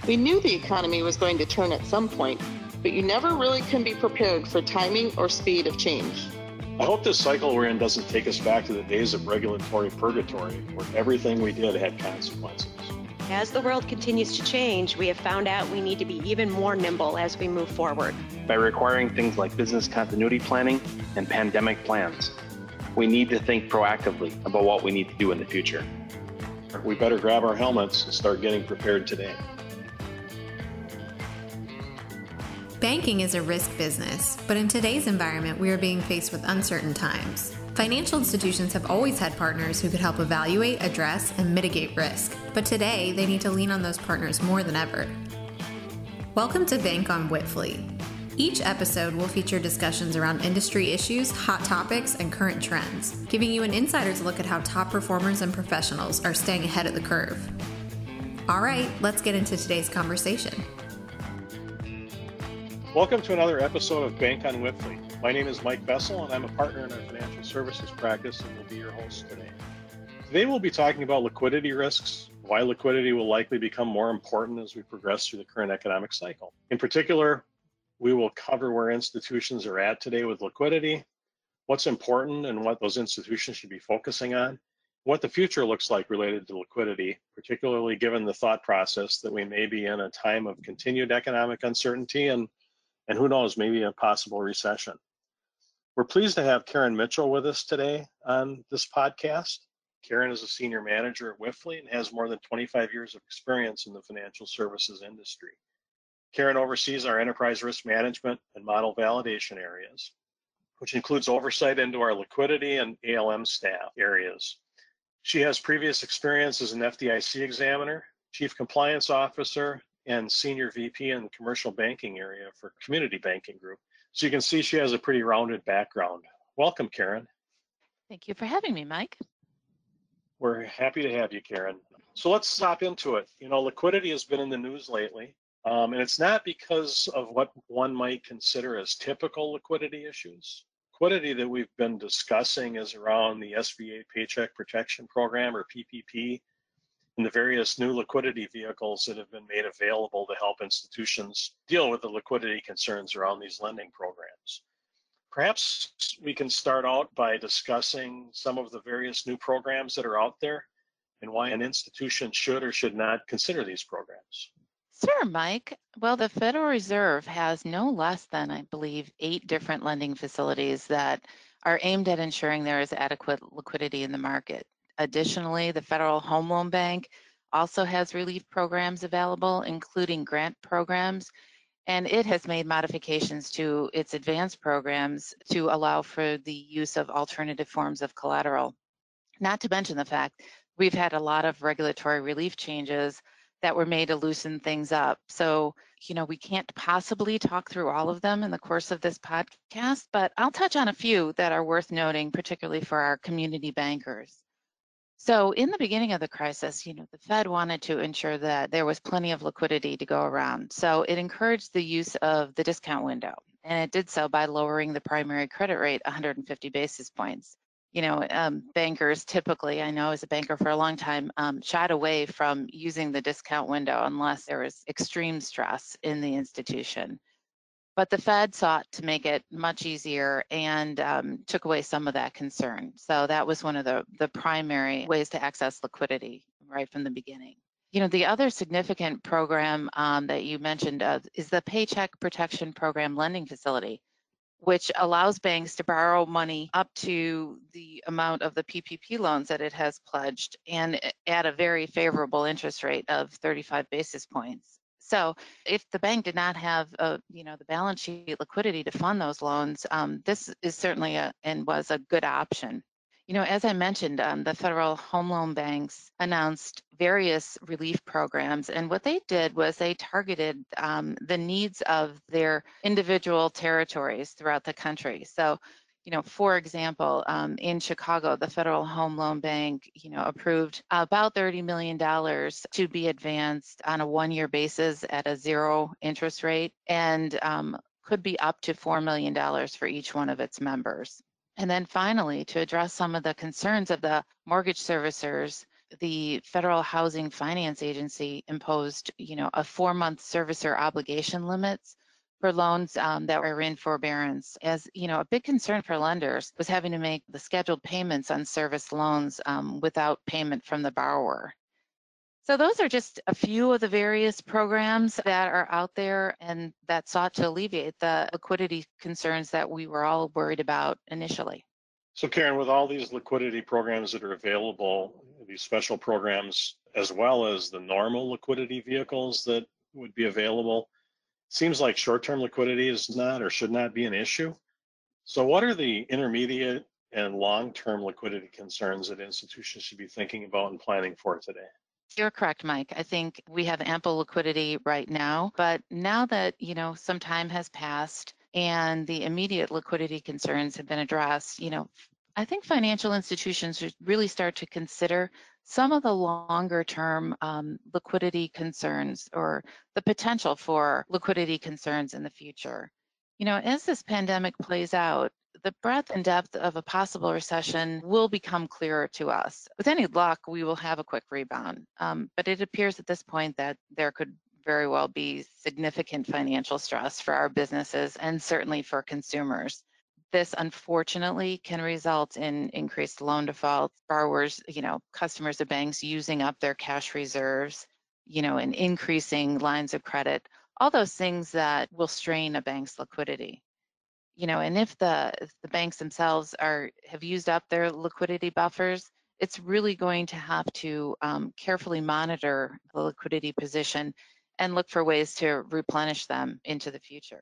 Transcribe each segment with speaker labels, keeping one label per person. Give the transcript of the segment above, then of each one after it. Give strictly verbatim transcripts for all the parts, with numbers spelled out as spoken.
Speaker 1: We knew the economy was going to turn at some point, but you never really can be prepared for timing or speed of change.
Speaker 2: I hope this cycle we're in doesn't take us back to the days of regulatory purgatory, where everything we did had consequences.
Speaker 3: As the world continues to change, we have found out we need to be even more nimble as we move forward.
Speaker 4: By requiring things like business continuity planning and pandemic plans, we need to think proactively about what we need to do in the future.
Speaker 2: We better grab our helmets and start getting prepared today.
Speaker 5: Banking is a risk business, but in today's environment, we are being faced with uncertain times. Financial institutions have always had partners who could help evaluate, address, and mitigate risk, but today they need to lean on those partners more than ever. Welcome to Bank on Whitfleet. Each episode will feature discussions around industry issues, hot topics, and current trends, giving you an insider's look at how top performers and professionals are staying ahead of the curve. All right, let's get into today's conversation.
Speaker 2: Welcome to another episode of Bank on Whitfleet. My name is Mike Bessel, and I'm a partner in our financial services practice and will be your host today. Today we'll be talking about liquidity risks, why liquidity will likely become more important as we progress through the current economic cycle. In particular, we will cover where institutions are at today with liquidity, what's important and what those institutions should be focusing on, what the future looks like related to liquidity, particularly given the thought process that we may be in a time of continued economic uncertainty and and who knows, maybe a possible recession. We're pleased to have Karen Mitchell with us today on this podcast. Karen is a senior manager at Whitfleet and has more than twenty-five years of experience in the financial services industry. Karen oversees our enterprise risk management and model validation areas, which includes oversight into our liquidity and A L M staff areas. She has previous experience as an F D I C examiner, chief compliance officer, and senior V P in the commercial banking area for Community Banking Group. So you can see she has a pretty rounded background. Welcome, Karen.
Speaker 6: Thank you for having me, Mike.
Speaker 2: We're happy to have you, Karen. So let's hop into it. You know, liquidity has been in the news lately, um, and it's not because of what one might consider as typical liquidity issues. Liquidity that we've been discussing is around the S B A Paycheck Protection Program, or P P P, and the various new liquidity vehicles that have been made available to help institutions deal with the liquidity concerns around these lending programs. Perhaps we can start out by discussing some of the various new programs that are out there and why an institution should or should not consider these programs.
Speaker 6: Sure, Mike. Well, the Federal Reserve has no less than, I believe, eight different lending facilities that are aimed at ensuring there is adequate liquidity in the market. Additionally, the Federal Home Loan Bank also has relief programs available, including grant programs, and it has made modifications to its advanced programs to allow for the use of alternative forms of collateral. Not to mention the fact we've had a lot of regulatory relief changes that were made to loosen things up. So, you know, we can't possibly talk through all of them in the course of this podcast, but I'll touch on a few that are worth noting, particularly for our community bankers. So in the beginning of the crisis, you know, the Fed wanted to ensure that there was plenty of liquidity to go around. So it encouraged the use of the discount window, and it did so by lowering the primary credit rate one hundred fifty basis points. You know, um, bankers typically, I know as a banker for a long time, um, shied away from using the discount window unless there was extreme stress in the institution. But the Fed sought to make it much easier and um, took away some of that concern. So that was one of the, the primary ways to access liquidity right from the beginning. You know, the other significant program um, that you mentioned uh, is the Paycheck Protection Program lending facility, which allows banks to borrow money up to the amount of the P P P loans that it has pledged and at a very favorable interest rate of thirty-five basis points. So if the bank did not have, a, you know, the balance sheet liquidity to fund those loans, um, this is certainly a, and was a good option. You know, as I mentioned, um, the Federal Home Loan Banks announced various relief programs, and what they did was they targeted um, the needs of their individual territories throughout the country. So, you know, for example, um, in Chicago, the Federal Home Loan Bank, you know, approved about thirty million dollars to be advanced on a one-year basis at a zero interest rate, and um, could be up to four million dollars for each one of its members. And then finally, to address some of the concerns of the mortgage servicers the Federal Housing Finance Agency imposed, you know, a four-month servicer obligation limits for loans um, that were in forbearance. As you know, a big concern for lenders was having to make the scheduled payments on service loans um, without payment from the borrower. So those are just a few of the various programs that are out there and that sought to alleviate the liquidity concerns that we were all worried about initially.
Speaker 2: So Karen, with all these liquidity programs that are available, these special programs, as well as the normal liquidity vehicles that would be available, seems like short-term liquidity is not or should not be an issue. So what are the intermediate and long-term liquidity concerns that institutions should be thinking about and planning for today?
Speaker 6: You're correct, Mike. I think we have ample liquidity right now, but now that, you know, some time has passed and the immediate liquidity concerns have been addressed, you know, I think financial institutions should really start to consider some of the longer term um, liquidity concerns or the potential for liquidity concerns in the future. You know, as this pandemic plays out, the breadth and depth of a possible recession will become clearer to us. With any luck, we will have a quick rebound. Um, but it appears at this point that there could very well be significant financial stress for our businesses and certainly for consumers. This unfortunately can result in increased loan defaults, borrowers, you know, customers of banks using up their cash reserves, you know, and increasing lines of credit, all those things that will strain a bank's liquidity. You know, and if the if the banks themselves are have used up their liquidity buffers, it's really going to have to um, carefully monitor the liquidity position and look for ways to replenish them into the future.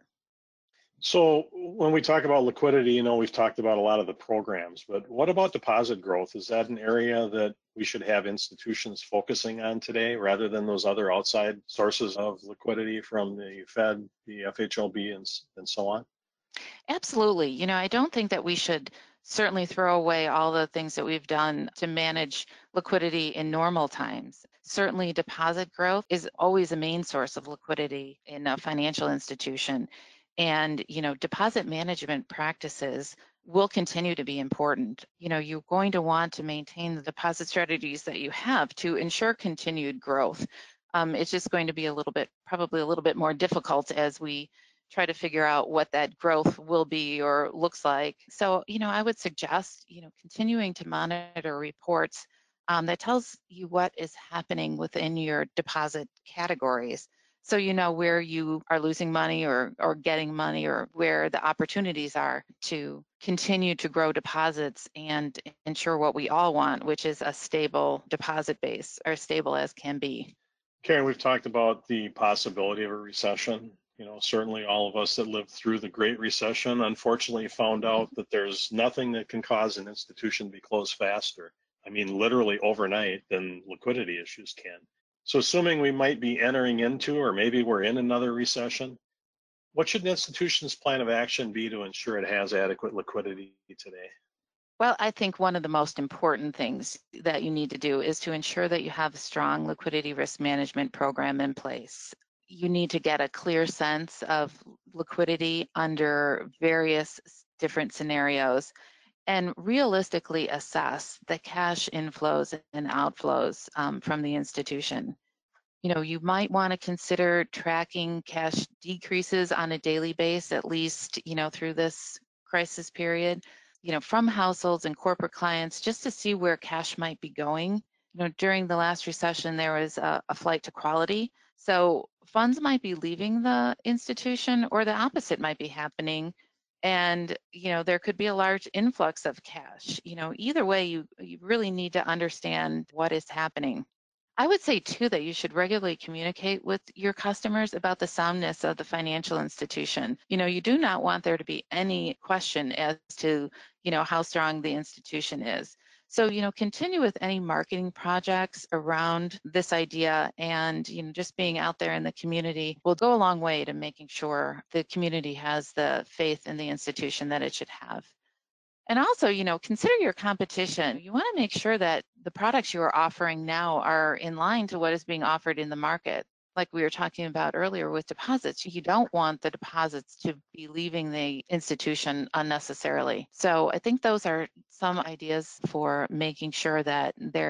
Speaker 2: So when we talk about liquidity, you know, we've talked about a lot of the programs, but what about deposit growth? Is that an area that we should have institutions focusing on today rather than those other outside sources of liquidity from the Fed, the F H L B, and, and so on?
Speaker 6: Absolutely. You know, I don't think that we should certainly throw away all the things that we've done to manage liquidity in normal times. Certainly, deposit growth is always a main source of liquidity in a financial institution. And, you know, deposit management practices will continue to be important. You know, you're going to want to maintain the deposit strategies that you have to ensure continued growth. Um, it's just going to be a little bit, probably a little bit more difficult as we try to figure out what that growth will be or looks like. So, you know, I would suggest, you know, continuing to monitor reports um, that tells you what is happening within your deposit categories. So you know where you are losing money or, or getting money or where the opportunities are to continue to grow deposits and ensure what we all want, which is a stable deposit base, or stable as can be.
Speaker 2: Karen, we've talked about the possibility of a recession. You know, certainly all of us that lived through the Great Recession unfortunately found out that there's nothing that can cause an institution to be closed faster. I mean, literally overnight than liquidity issues can. So assuming we might be entering into, or maybe we're in another recession, what should an institution's plan of action be to ensure it has adequate liquidity today?
Speaker 6: Well, I think one of the most important things that you need to do is to ensure that you have a strong liquidity risk management program in place. You need to get a clear sense of liquidity under various different scenarios and realistically assess the cash inflows and outflows um, from the institution. You know, you might want to consider tracking cash decreases on a daily basis, at least, you know, through this crisis period, you know, from households and corporate clients, just to see where cash might be going. You know, during the last recession, there was a, a flight to quality. So funds might be leaving the institution, or the opposite might be happening. And, you know, there could be a large influx of cash. You know, either way, you, you really need to understand what is happening. I would say too that you should regularly communicate with your customers about the soundness of the financial institution. You know, you do not want there to be any question as to, you know, how strong the institution is. So, you know, continue with any marketing projects around this idea, and, you know, just being out there in the community will go a long way to making sure the community has the faith in the institution that it should have. And also, you know, consider your competition. You want to make sure that the products you are offering now are in line to what is being offered in the market. Like we were talking about earlier with deposits, you don't want the deposits to be leaving the institution unnecessarily. So I think those are some ideas for making sure that there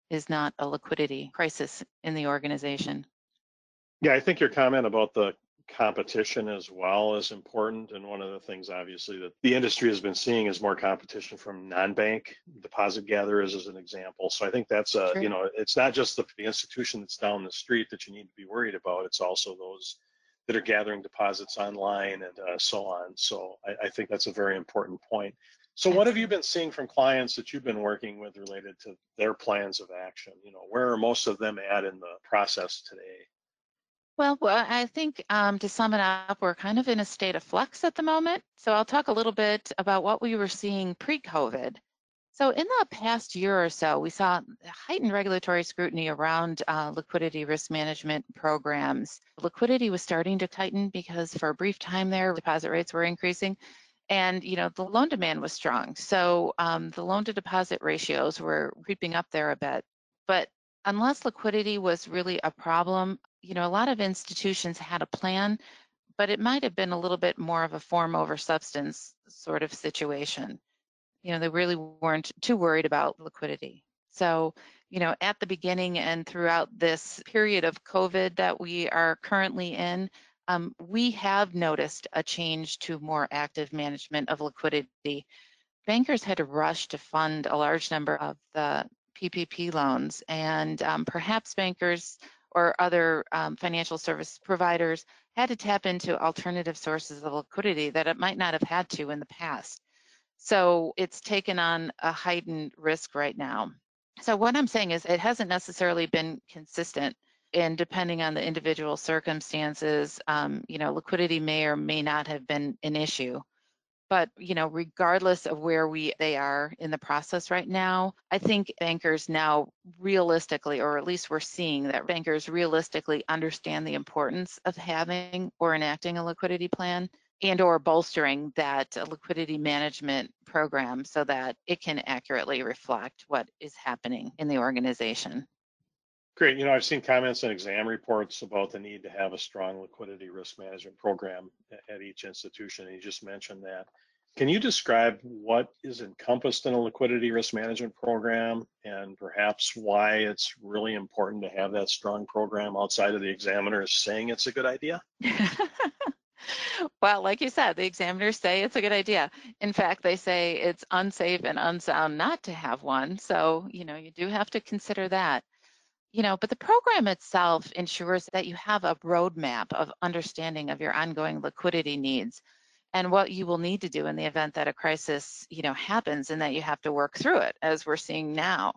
Speaker 6: is not a liquidity crisis in the organization.
Speaker 2: Yeah, I think your comment about the competition as well is important. And one of the things, obviously, that the industry has been seeing is more competition from non-bank deposit gatherers, as an example. So I think that's a,
Speaker 6: Sure.
Speaker 2: you know, it's not just the, the institution that's down the street that you need to be worried about. It's also those that are gathering deposits online and uh, so on. So I, I think that's a very important point. So what have you been seeing from clients that you've been working with related to their plans of action? You know, where are most of them at in the process today?
Speaker 6: Well, well, I think um, to sum it up, we're kind of in a state of flux at the moment. So I'll talk a little bit about what we were seeing pre-COVID. So in the past year or so, we saw heightened regulatory scrutiny around uh, liquidity risk management programs. Liquidity was starting to tighten because for a brief time there, deposit rates were increasing. And, you know, the loan demand was strong. So um, the loan to deposit ratios were creeping up there a bit. But unless liquidity was really a problem, you know, a lot of institutions had a plan, but it might have been a little bit more of a form over substance sort of situation. You know, they really weren't too worried about liquidity. So, you know, at the beginning and throughout this period of COVID that we are currently in, um, we have noticed a change to more active management of liquidity. Bankers had to rush to fund a large number of the P P P loans, and um, perhaps bankers or other um, financial service providers had to tap into alternative sources of liquidity that it might not have had to in the past. So it's taken on a heightened risk right now. So what I'm saying is it hasn't necessarily been consistent, and depending on the individual circumstances, um, you know, liquidity may or may not have been an issue. But, you know, regardless of where we they are in the process right now, I think bankers now realistically, or at least we're seeing that bankers realistically understand the importance of having or enacting a liquidity plan and or bolstering that liquidity management program so that it can accurately reflect what is happening in the organization.
Speaker 2: Great. You know, I've seen comments and exam reports about the need to have a strong liquidity risk management program at each institution. And you just mentioned that. Can you describe what is encompassed in a liquidity risk management program and perhaps why it's really important to have that strong program outside of the examiners saying it's a good idea?
Speaker 6: Well, like you said, the examiners say it's a good idea. In fact, they say it's unsafe and unsound not to have one. So, you know, you do have to consider that. You know, but the program itself ensures that you have a roadmap of understanding of your ongoing liquidity needs and what you will need to do in the event that a crisis, you know, happens and that you have to work through it, as we're seeing now.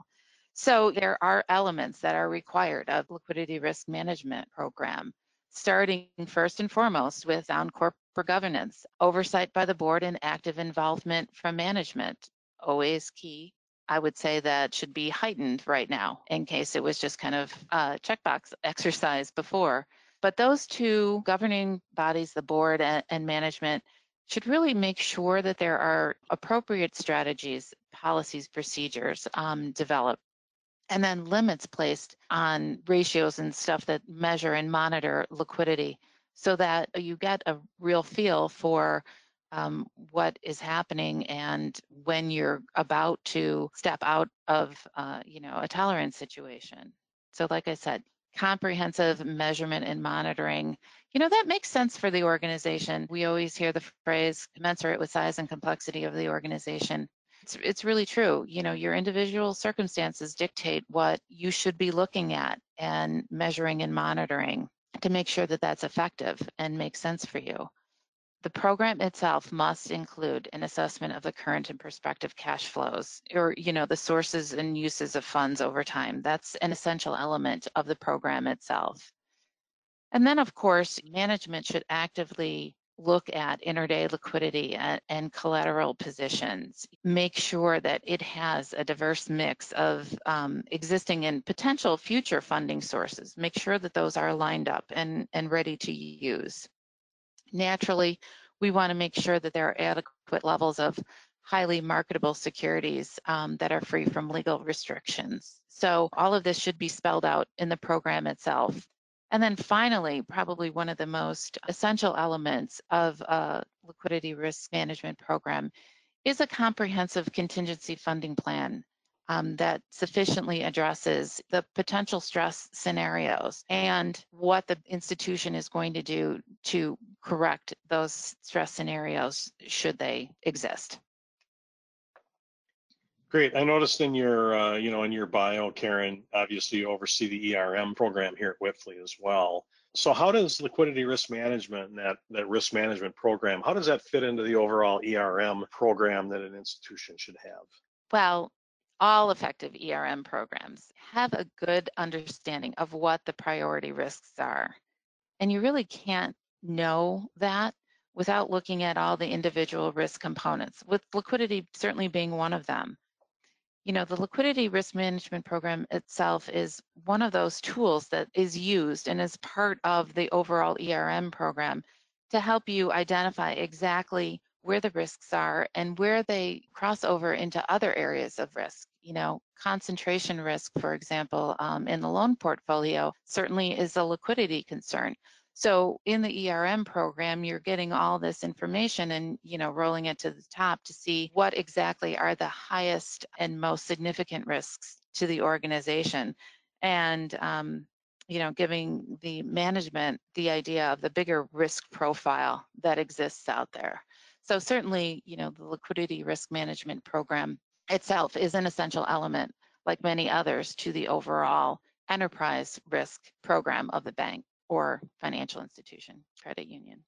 Speaker 6: So there are elements that are required of liquidity risk management program, starting first and foremost with sound corporate governance, oversight by the board, and active involvement from management, always key. I would say that should be heightened right now in case it was just kind of a checkbox exercise before. But those two governing bodies, the board and, and management, should really make sure that there are appropriate strategies, policies, procedures um, developed, and then limits placed on ratios and stuff that measure and monitor liquidity so that you get a real feel for um, what is happening and when you're about to step out of, uh, you know, a tolerance situation. So like I said, comprehensive measurement and monitoring, you know, that makes sense for the organization. We always hear the phrase commensurate with size and complexity of the organization. It's, it's really true. You know, your individual circumstances dictate what you should be looking at and measuring and monitoring to make sure that that's effective and makes sense for you. The program itself must include an assessment of the current and prospective cash flows, or, you know, the sources and uses of funds over time. That's an essential element of the program itself. And then, of course, management should actively look at intraday liquidity and, and collateral positions. Make sure that it has a diverse mix of um, existing and potential future funding sources. Make sure that those are lined up and, and ready to use. Naturally, we want to make sure that there are adequate levels of highly marketable securities um, that are free from legal restrictions. So all of this should be spelled out in the program itself. And then finally, probably one of the most essential elements of a liquidity risk management program is a comprehensive contingency funding plan. um, that sufficiently addresses the potential stress scenarios and what the institution is going to do to correct those stress scenarios should they exist.
Speaker 2: Great. I noticed in your, uh, you know, in your bio, Karen, obviously you oversee the E R M program here at Wipfli as well. So how does liquidity risk management and that, that risk management program, how does that fit into the overall E R M program that an institution should have?
Speaker 6: Well, all effective E R M programs have a good understanding of what the priority risks are. And you really can't know that without looking at all the individual risk components, with liquidity certainly being one of them. You know, the liquidity risk management program itself is one of those tools that is used and is part of the overall E R M program to help you identify exactly where the risks are and where they cross over into other areas of risk. You know, concentration risk, for example, um, in the loan portfolio certainly is a liquidity concern. So in the E R M program, you're getting all this information and, you know, rolling it to the top to see what exactly are the highest and most significant risks to the organization. And, um, you know, giving the management the idea of the bigger risk profile that exists out there. So certainly, you know, the liquidity risk management program itself is an essential element, like many others, to the overall enterprise risk program of the bank or financial institution, credit union.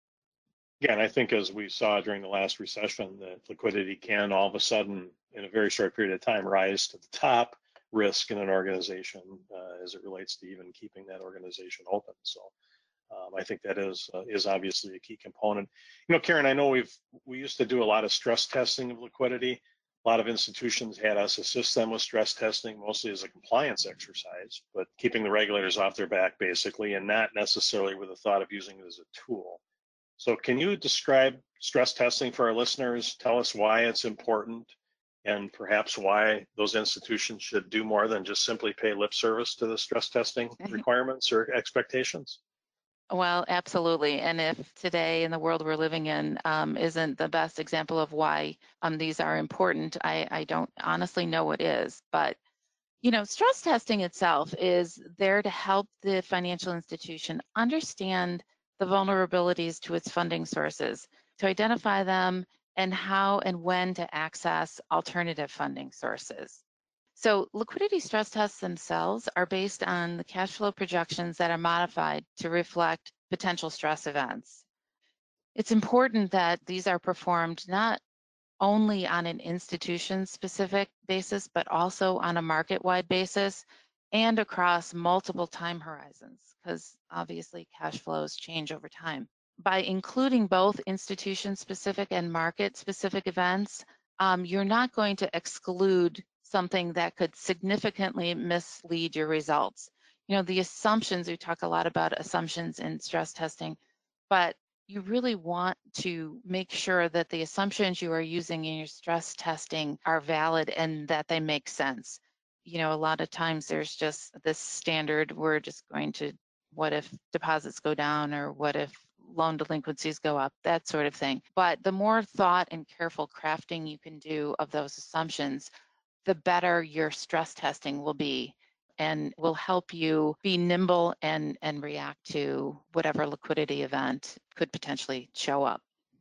Speaker 2: Yeah, and I think as we saw during the last recession, that liquidity can all of a sudden, in a very short period of time, rise to the top risk in an organization uh, as it relates to even keeping that organization open. So um, I think that is uh, is obviously a key component. You know, Karen, I know we've we used to do a lot of stress testing of liquidity. A lot of institutions had us assist them with stress testing, mostly as a compliance exercise, but keeping the regulators off their back, basically, and not necessarily with the thought of using it as a tool. So can you describe stress testing for our listeners? Tell us why it's important and perhaps why those institutions should do more than just simply pay lip service to the stress testing requirements or expectations?
Speaker 6: Well, absolutely. And if today in the world we're living in um, isn't the best example of why um, these are important, I, I don't honestly know what is. But, you know, stress testing itself is there to help the financial institution understand the vulnerabilities to its funding sources, to identify them and how and when to access alternative funding sources. So liquidity stress tests themselves are based on the cash flow projections that are modified to reflect potential stress events. It's important that these are performed not only on an institution-specific basis, but also on a market-wide basis and across multiple time horizons, because obviously cash flows change over time. By including both institution-specific and market-specific events, um, you're not going to exclude something that could significantly mislead your results. You know, the assumptions, we talk a lot about assumptions in stress testing, but you really want to make sure that the assumptions you are using in your stress testing are valid and that they make sense. You know, a lot of times there's just this standard, we're just going to, what if deposits go down or what if loan delinquencies go up, that sort of thing. But the more thought and careful crafting you can do of those assumptions, the better your stress testing will be and will help you be nimble and, and react to whatever liquidity event could potentially show up.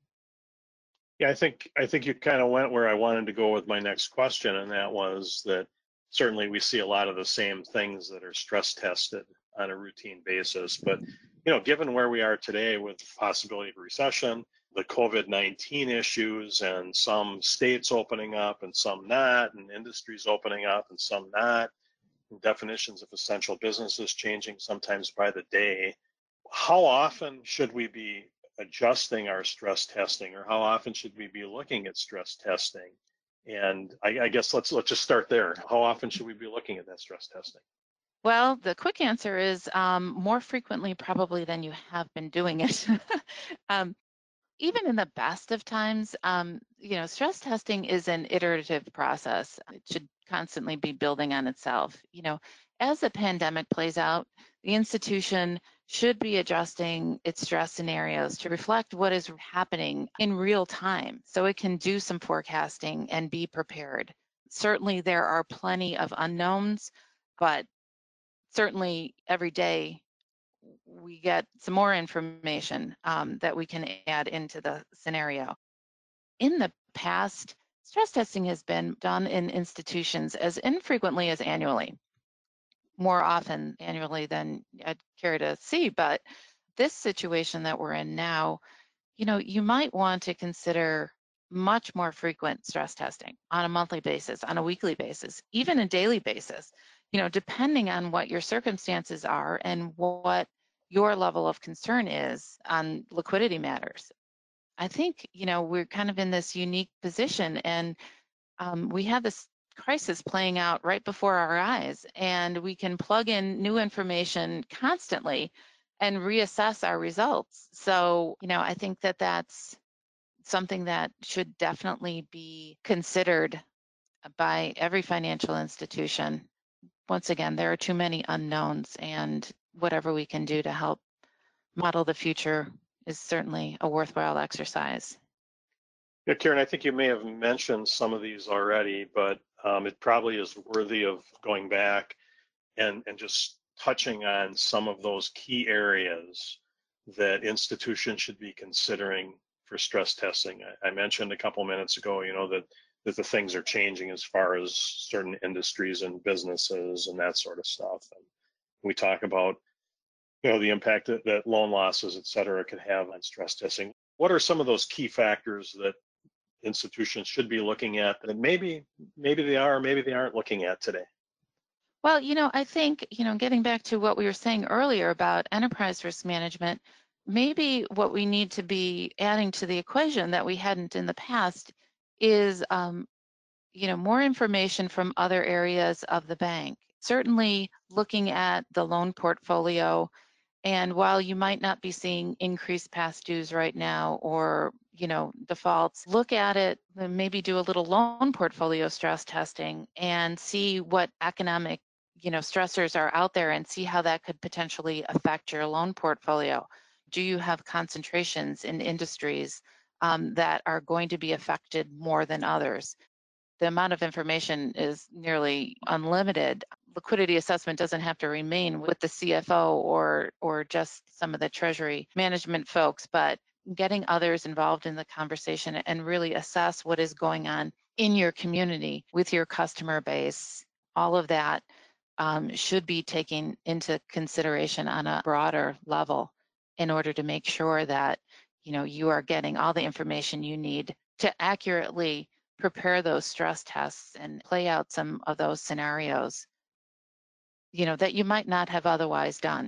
Speaker 2: Yeah, I think I think you kind of went where I wanted to go with my next question, and that was that certainly we see a lot of the same things that are stress tested on a routine basis. But you know, given where we are today with the possibility of a recession, the COVID nineteen issues, and some states opening up and some not, and industries opening up and some not, and definitions of essential businesses changing sometimes by the day, how often should we be adjusting our stress testing, or how often should we be looking at stress testing? And I, I guess let's let's just start there. How often should we be looking at that stress testing?
Speaker 6: Well, the quick answer is um, more frequently probably than you have been doing it. um, even in the best of times, um, you know, stress testing is an iterative process. It should constantly be building on itself. You know, as the pandemic plays out, the institution should be adjusting its stress scenarios to reflect what is happening in real time so it can do some forecasting and be prepared. certainly there are plenty of unknowns, but certainly every day we get some more information um, that we can add into the scenario. In the past, stress testing has been done in institutions as infrequently as annually, more often annually than I'd care to see. But this situation that we're in now, you know, you might want to consider much more frequent stress testing on a monthly basis, on a weekly basis, even a daily basis, you know, depending on what your circumstances are and what your level of concern is on liquidity matters. I think, you know, we're kind of in this unique position, and um, we have this crisis playing out right before our eyes, and we can plug in new information constantly and reassess our results. So, you know, I think that that's something that should definitely be considered by every financial institution. Once again, there are too many unknowns, and whatever we can do to help model the future is certainly a worthwhile exercise.
Speaker 2: Yeah, Karen, I think you may have mentioned some of these already, but um, it probably is worthy of going back and, and just touching on some of those key areas that institutions should be considering for stress testing. I, I mentioned a couple minutes ago, you know, that, that the things are changing as far as certain industries and businesses and that sort of stuff. And we talk about, you know, the impact that, that loan losses, et cetera, could have on stress testing. What are some of those key factors that institutions should be looking at that maybe maybe they are, maybe they aren't looking at today?
Speaker 6: Well, you know, I think, you know, getting back to what we were saying earlier about enterprise risk management, maybe what we need to be adding to the equation that we hadn't in the past is, um, you know, more information from other areas of the bank. Certainly looking at the loan portfolio, and while you might not be seeing increased past dues right now or, you know, defaults, look at it and maybe do a little loan portfolio stress testing and see what economic, you know, stressors are out there and see how that could potentially affect your loan portfolio. Do you have concentrations in industries um, that are going to be affected more than others? The amount of information is nearly unlimited. Liquidity assessment doesn't have to remain with the C F O or or just some of the treasury management folks, but getting others involved in the conversation and really assess what is going on in your community with your customer base. All of that um, should be taken into consideration on a broader level in order to make sure that, you know, you are getting all the information you need to accurately prepare those stress tests and play out some of those scenarios, you know, that you might not have otherwise done.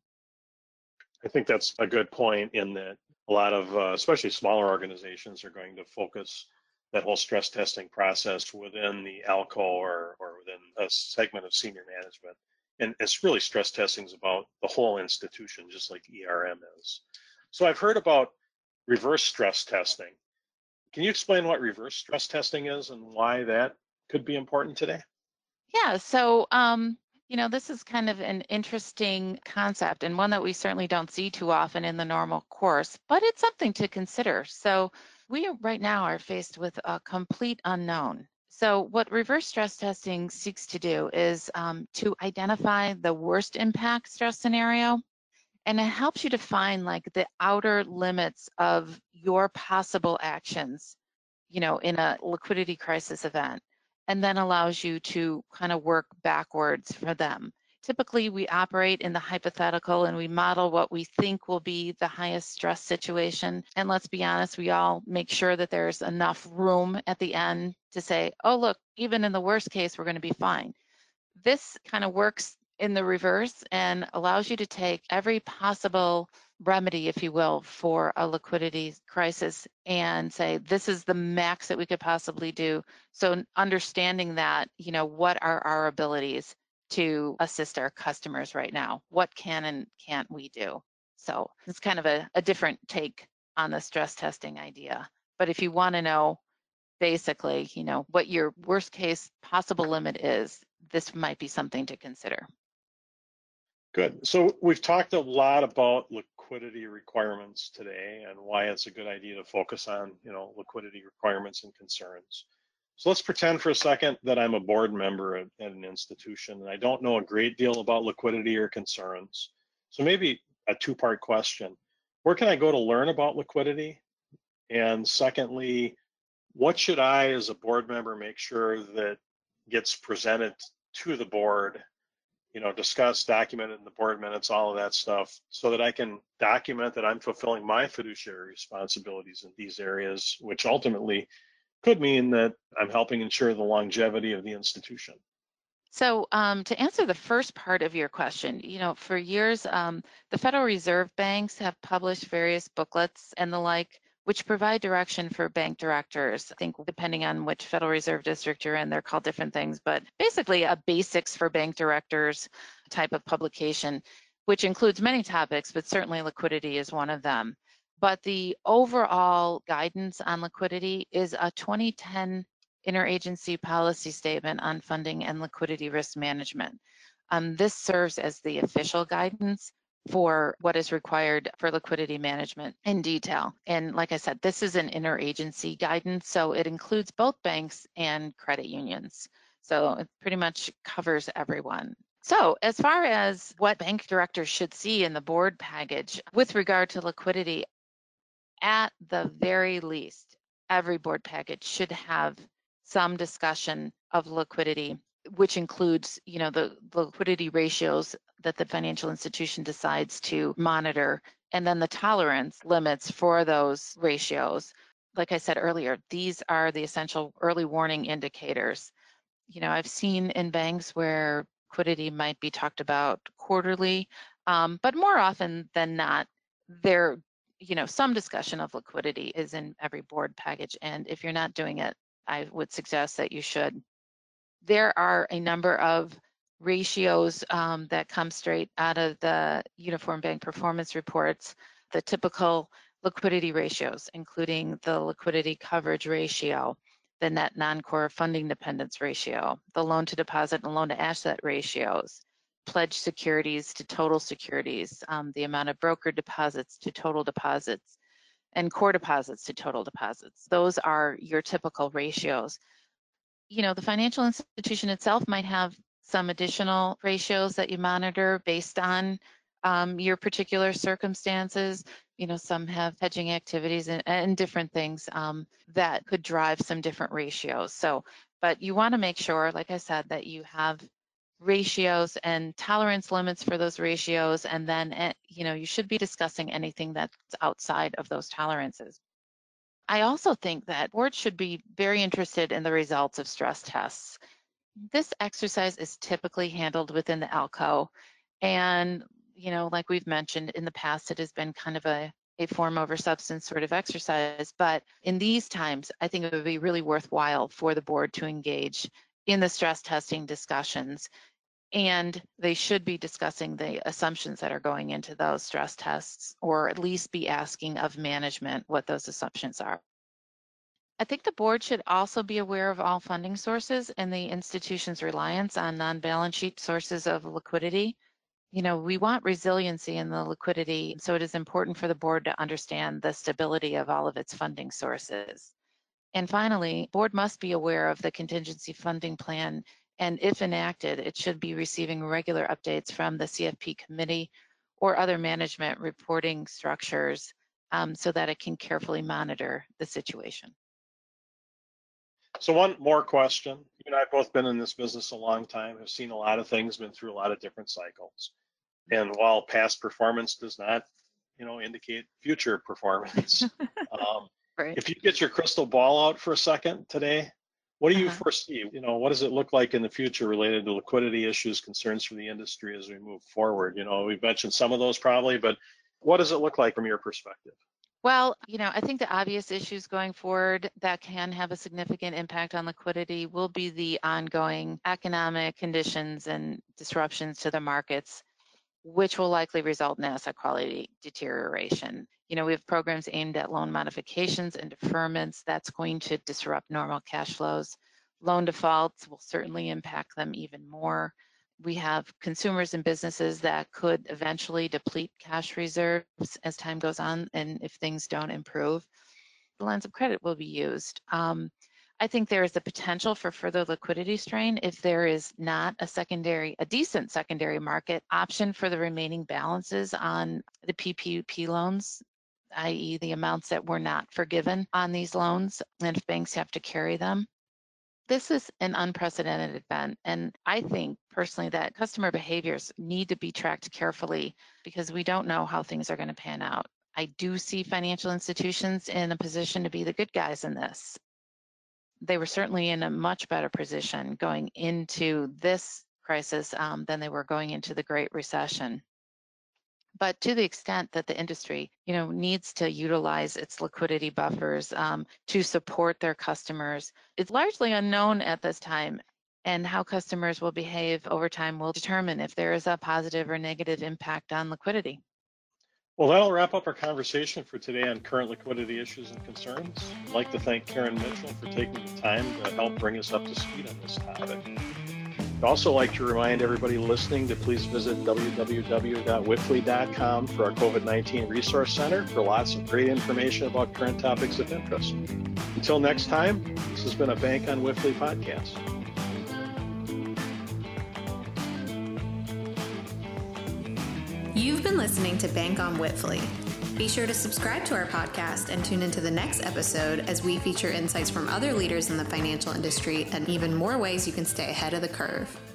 Speaker 2: I think that's a good point in that a lot of, uh, especially smaller organizations, are going to focus that whole stress testing process within the ALCO or, or within a segment of senior management. And it's really stress testing is about the whole institution, just like E R M is. So I've heard about reverse stress testing. Can you explain what reverse stress testing is and why that could be important today?
Speaker 6: Yeah, so, um, you know, this is kind of an interesting concept and one that we certainly don't see too often in the normal course, but it's something to consider. So we right now are faced with a complete unknown. So what reverse stress testing seeks to do is um, to identify the worst impact stress scenario, and it helps you to find like the outer limits of your possible actions, you know, in a liquidity crisis event, and then allows you to kind of work backwards for them. Typically, we operate in the hypothetical and we model what we think will be the highest stress situation. And let's be honest, we all make sure that there's enough room at the end to say, oh, look, even in the worst case, we're going to be fine. This kind of works in the reverse and allows you to take every possible remedy, if you will, for a liquidity crisis and say, this is the max that we could possibly do. So understanding that, you know, what are our abilities to assist our customers right now? What can and can't we do? So it's kind of a, a different take on the stress testing idea. But if you want to know basically, you know, what your worst case possible limit is, this might be something to consider.
Speaker 2: Good. So we've talked a lot about liquidity requirements today and why it's a good idea to focus on, you know, liquidity requirements and concerns. So let's pretend for a second that I'm a board member at, at an institution and I don't know a great deal about liquidity or concerns. So maybe a two-part question. Where can I go to learn about liquidity? And secondly, what should I as a board member make sure that gets presented to the board, you know, discussed, documented in the board minutes, all of that stuff, so that I can document that I'm fulfilling my fiduciary responsibilities in these areas, which ultimately could mean that I'm helping ensure the longevity of the institution.
Speaker 6: So um, to answer the first part of your question, you know, for years, um, the Federal Reserve banks have published various booklets and the like, which provide direction for bank directors. I think depending on which Federal Reserve district you're in, they're called different things, but basically a basics for bank directors type of publication, which includes many topics, but certainly liquidity is one of them. But the overall guidance on liquidity is a twenty ten interagency policy statement on funding and liquidity risk management. Um, this serves as the official guidance for what is required for liquidity management in detail. And like I said, this is an interagency guidance, so it includes both banks and credit unions. So it pretty much covers everyone. So as far as what bank directors should see in the board package with regard to liquidity, at the very least, every board package should have some discussion of liquidity, which includes, you know, the, the liquidity ratios that the financial institution decides to monitor, and then the tolerance limits for those ratios. Like I said earlier, these are the essential early warning indicators. You know, I've seen in banks where liquidity might be talked about quarterly, um, but more often than not, there, you know, some discussion of liquidity is in every board package. And if you're not doing it, I would suggest that you should. There are a number of ratios um, that come straight out of the Uniform Bank Performance Reports, the typical liquidity ratios, including the liquidity coverage ratio, the net non-core funding dependence ratio, the loan to deposit and loan to asset ratios, pledged securities to total securities, um, the amount of broker deposits to total deposits, and core deposits to total deposits. Those are your typical ratios. You know, the financial institution itself might have some additional ratios that you monitor based on um, your particular circumstances. You know, some have hedging activities and, and different things um, that could drive some different ratios. So, but you want to make sure, like I said, that you have ratios and tolerance limits for those ratios, and then, you know, you should be discussing anything that's outside of those tolerances. I also think that boards should be very interested in the results of stress tests. This exercise is typically handled within the ALCO, and, you know, like we've mentioned in the past, it has been kind of a, a form over substance sort of exercise, but in these times, I think it would be really worthwhile for the board to engage in the stress testing discussions, and they should be discussing the assumptions that are going into those stress tests, or at least be asking of management what those assumptions are. I think the board should also be aware of all funding sources and the institution's reliance on non-balance sheet sources of liquidity. You know, we want resiliency in the liquidity, so it is important for the board to understand the stability of all of its funding sources. And finally, board must be aware of the contingency funding plan, and if enacted, it should be receiving regular updates from the C F P committee or other management reporting structures um, so that it can carefully monitor the situation.
Speaker 2: So one more question. You and I have both been in this business a long time, have seen a lot of things, been through a lot of different cycles. And while past performance does not, you know, indicate future performance, um,
Speaker 6: Right.
Speaker 2: if you get your crystal ball out for a second today, what do you
Speaker 6: Uh-huh.
Speaker 2: foresee? You know, what does it look like in the future related to liquidity issues, concerns for the industry as we move forward? You know, we've mentioned some of those probably, but what does it look like from your perspective?
Speaker 6: Well, you know, I think the obvious issues going forward that can have a significant impact on liquidity will be the ongoing economic conditions and disruptions to the markets, which will likely result in asset quality deterioration. You know, we have programs aimed at loan modifications and deferments. That's going to disrupt normal cash flows. Loan defaults will certainly impact them even more. We have consumers and businesses that could eventually deplete cash reserves as time goes on, and if things don't improve, the lines of credit will be used. Um, I think there is the potential for further liquidity strain if there is not a secondary, a decent secondary market option for the remaining balances on the P P P loans, that is the amounts that were not forgiven on these loans, and if banks have to carry them. This is an unprecedented event, and I think personally that customer behaviors need to be tracked carefully because we don't know how things are going to pan out. I do see financial institutions in a position to be the good guys in this. They were certainly in a much better position going into this crisis um, than they were going into the Great Recession. But to the extent that the industry, you know, needs to utilize its liquidity buffers um, to support their customers, it's largely unknown at this time. And how customers will behave over time will determine if there is a positive or negative impact on liquidity.
Speaker 2: Well, that'll wrap up our conversation for today on current liquidity issues and concerns. I'd like to thank Karen Mitchell for taking the time to help bring us up to speed on this topic. I'd also like to remind everybody listening to please visit w w w dot wifley dot com for our COVID nineteen Resource Center for lots of great information about current topics of interest. Until next time, this has been a Bank on Wifley podcast.
Speaker 5: You've been listening to Bank on Wifley. Be sure to subscribe to our podcast and tune into the next episode as we feature insights from other leaders in the financial industry and even more ways you can stay ahead of the curve.